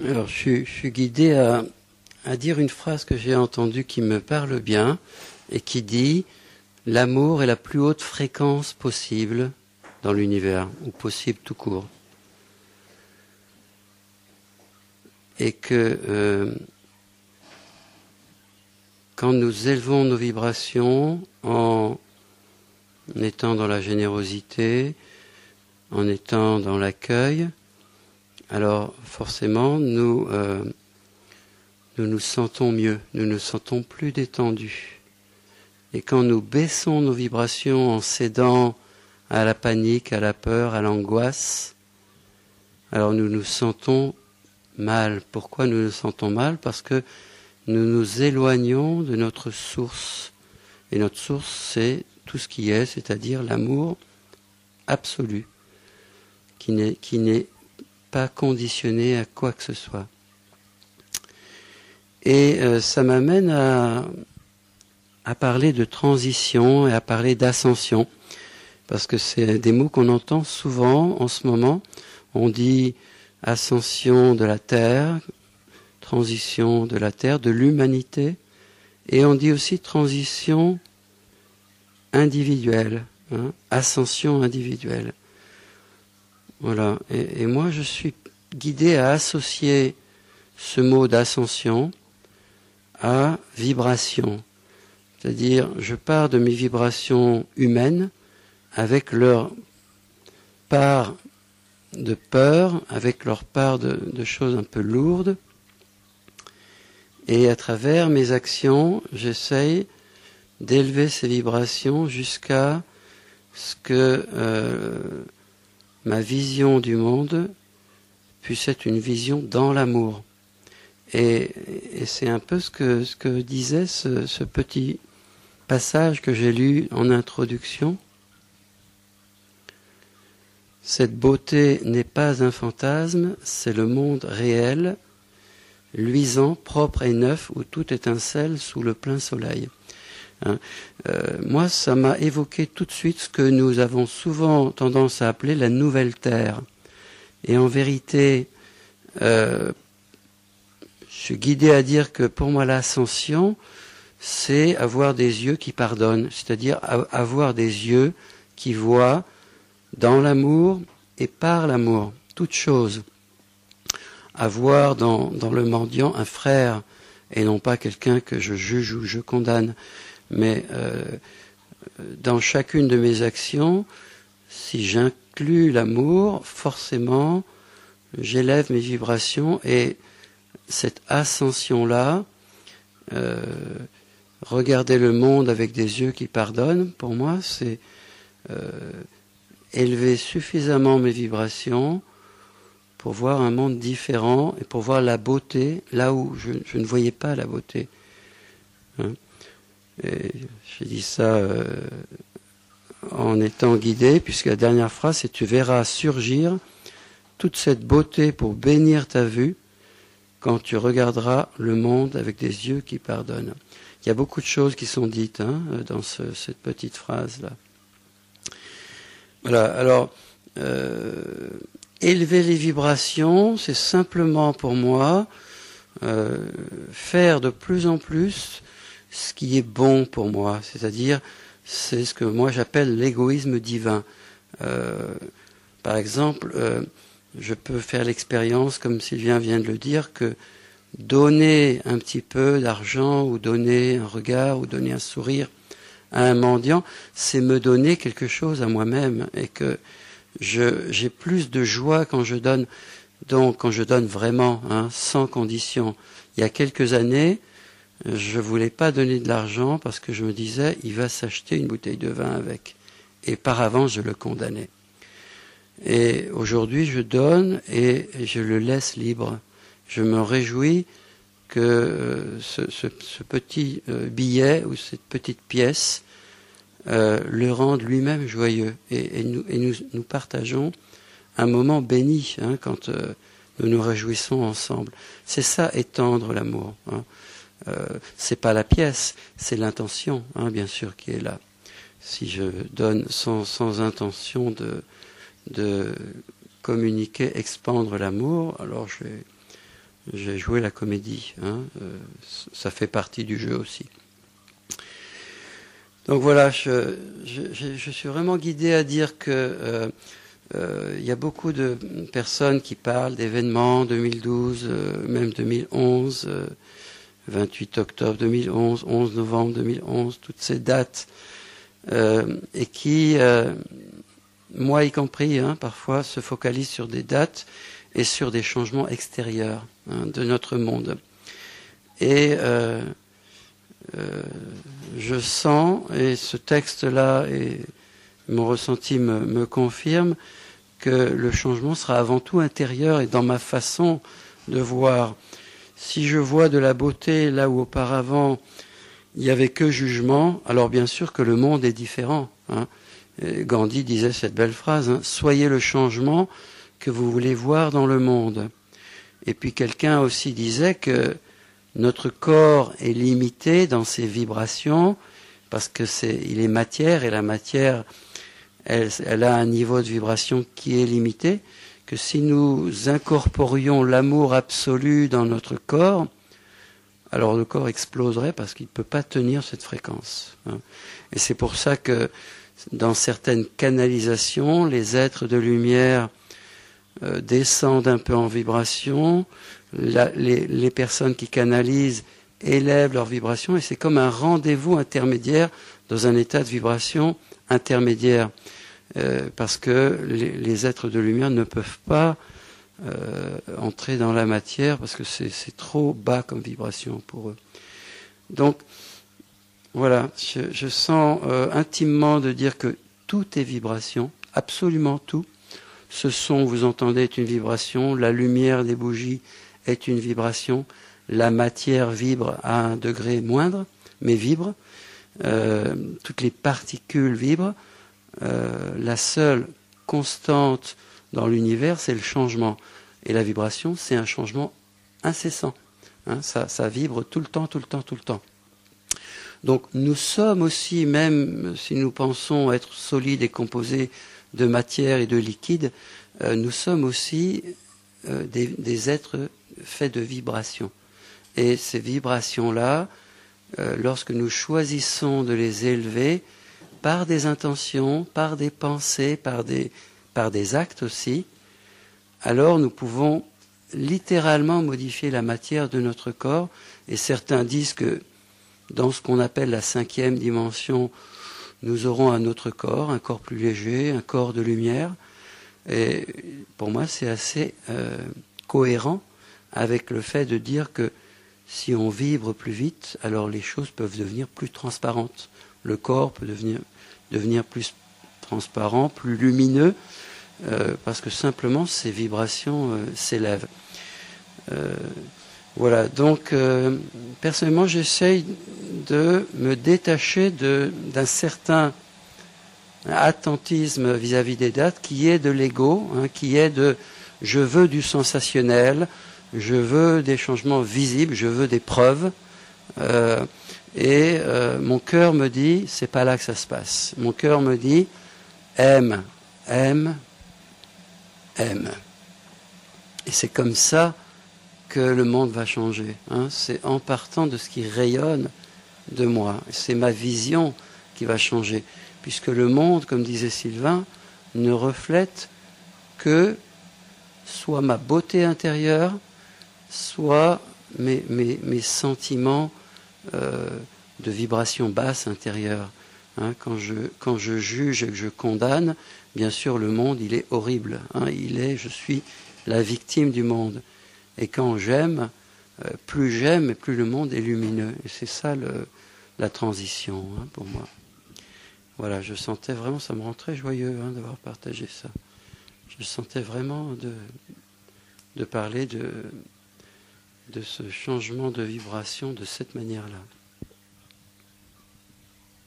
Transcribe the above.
Alors, je suis guidé à dire une phrase que j'ai entendue qui me parle bien et qui dit « L'amour est la plus haute fréquence possible dans l'univers, ou possible tout court. » Et que quand nous élevons nos vibrations en étant dans la générosité, en étant dans l'accueil, alors forcément nous nous sentons mieux, nous nous sentons plus détendus. Et quand nous baissons nos vibrations en cédant à la panique, à la peur, à l'angoisse, alors nous nous sentons mal. Pourquoi nous nous sentons mal? Parce que nous nous éloignons de notre source. Et notre source, c'est tout ce qui est, c'est-à-dire l'amour absolu, qui n'est pas conditionné à quoi que ce soit. Et ça m'amène à parler de transition et à parler d'ascension, parce que c'est des mots qu'on entend souvent en ce moment. On dit ascension de la Terre, transition de la Terre, de l'humanité, et on dit aussi transition individuelle, ascension individuelle. Voilà. Et moi, je suis guidé à associer ce mot d'ascension à vibration. C'est-à-dire, je pars de mes vibrations humaines avec leur part de peur, avec leur part de choses un peu lourdes, et à travers mes actions, j'essaye d'élever ces vibrations jusqu'à ce que ma vision du monde puisse être une vision dans l'amour. Et c'est un peu ce que disait ce petit passage que j'ai lu en introduction. Cette beauté n'est pas un fantasme, c'est le monde réel, luisant, propre et neuf, où tout étincelle sous le plein soleil. Moi, ça m'a évoqué tout de suite ce que nous avons souvent tendance à appeler la nouvelle terre. Et en vérité, je suis guidé à dire que pour moi l'ascension, c'est avoir des yeux qui pardonnent, c'est-à-dire avoir des yeux qui voient dans l'amour et par l'amour, toute chose. Avoir dans le mendiant un frère et non pas quelqu'un que je juge ou je condamne. Mais dans chacune de mes actions, si j'inclus l'amour, forcément, j'élève mes vibrations et cette ascension-là, regarder le monde avec des yeux qui pardonnent, pour moi, c'est élever suffisamment mes vibrations pour voir un monde différent et pour voir la beauté là où je ne voyais pas la beauté. Et j'ai dit ça en étant guidé, puisque la dernière phrase, c'est « Tu verras surgir toute cette beauté pour bénir ta vue quand tu regarderas le monde avec des yeux qui pardonnent. » Il y a beaucoup de choses qui sont dites dans cette petite phrase-là. Voilà, alors, élever les vibrations, c'est simplement pour moi faire de plus en plus ce qui est bon pour moi, c'est-à-dire c'est ce que moi j'appelle l'égoïsme divin. Par exemple, je peux faire l'expérience, comme Sylvien vient de le dire, que donner un petit peu d'argent ou donner un regard ou donner un sourire à un mendiant, c'est me donner quelque chose à moi-même et que j'ai plus de joie quand je donne, donc quand je donne vraiment, sans condition. Il y a quelques années, je voulais pas donner de l'argent parce que je me disais, il va s'acheter une bouteille de vin avec. Et par avance, je le condamnais. Et aujourd'hui, je donne et je le laisse libre. Je me réjouis que ce petit billet ou cette petite pièce le rende lui-même joyeux. Et nous partageons un moment béni quand nous nous réjouissons ensemble. C'est ça, étendre l'amour. C'est pas la pièce, c'est l'intention, bien sûr, qui est là. Si je donne sans intention de communiquer, expandre l'amour, alors j'ai joué la comédie. Ça fait partie du jeu aussi. Donc voilà, je suis vraiment guidé à dire que y a beaucoup de personnes qui parlent d'événements 2012, même 2011, 28 octobre 2011, 11 novembre 2011, toutes ces dates, et qui, moi y compris, parfois se focalisent sur des dates et sur des changements extérieurs de notre monde. Et je sens, et ce texte-là et mon ressenti me confirme, que le changement sera avant tout intérieur et dans ma façon de voir. Si je vois de la beauté là où auparavant il n'y avait que jugement, alors bien sûr que le monde est différent. Gandhi disait cette belle phrase, soyez le changement que vous voulez voir dans le monde. Et puis quelqu'un aussi disait que notre corps est limité dans ses vibrations parce que il est matière et la matière, elle a un niveau de vibration qui est limité, que si nous incorporions l'amour absolu dans notre corps, alors le corps exploserait parce qu'il ne peut pas tenir cette fréquence. Et c'est pour ça que dans certaines canalisations, les êtres de lumière descendent un peu en vibration, les personnes qui canalisent élèvent leur vibration et c'est comme un rendez-vous intermédiaire dans un état de vibration intermédiaire parce que les êtres de lumière ne peuvent pas entrer dans la matière parce que c'est trop bas comme vibration pour eux. Donc voilà, je sens intimement de dire que tout est vibration, absolument tout. Ce son, vous entendez, est une vibration, la lumière des bougies est une vibration, la matière vibre à un degré moindre, mais vibre, toutes les particules vibrent, la seule constante dans l'univers, c'est le changement. Et la vibration, c'est un changement incessant. Ça vibre tout le temps, tout le temps, tout le temps. Donc nous sommes aussi, même si nous pensons être solides et composés de matière et de liquide, nous sommes aussi des êtres faits de vibrations. Et ces vibrations-là, lorsque nous choisissons de les élever par des intentions, par des pensées, par des actes aussi, alors nous pouvons littéralement modifier la matière de notre corps. Et certains disent que dans ce qu'on appelle la 5e dimension, nous aurons un autre corps, un corps plus léger, un corps de lumière. Et pour moi, c'est assez cohérent avec le fait de dire que si on vibre plus vite, alors les choses peuvent devenir plus transparentes. Le corps peut devenir plus transparent, plus lumineux, parce que simplement ces vibrations s'élèvent. Voilà, donc personnellement j'essaye de me détacher d'un certain attentisme vis-à-vis des dates qui est de l'ego, qui est de je veux du sensationnel, je veux des changements visibles, je veux des preuves, et mon cœur me dit c'est pas là que ça se passe. Mon cœur me dit aime, aime, aime. Et c'est comme ça que le monde va changer. C'est en partant de ce qui rayonne de moi. C'est ma vision qui va changer. Puisque le monde, comme disait Sylvain, ne reflète que soit ma beauté intérieure, soit mes sentiments de vibration basse intérieure. Quand je juge et que je condamne, bien sûr le monde il est horrible. Je suis la victime du monde. Et quand j'aime, plus j'aime et plus le monde est lumineux. Et c'est ça la transition pour moi. Voilà, je sentais vraiment, ça me rend très joyeux d'avoir partagé ça. Je sentais vraiment de parler de ce changement de vibration de cette manière-là.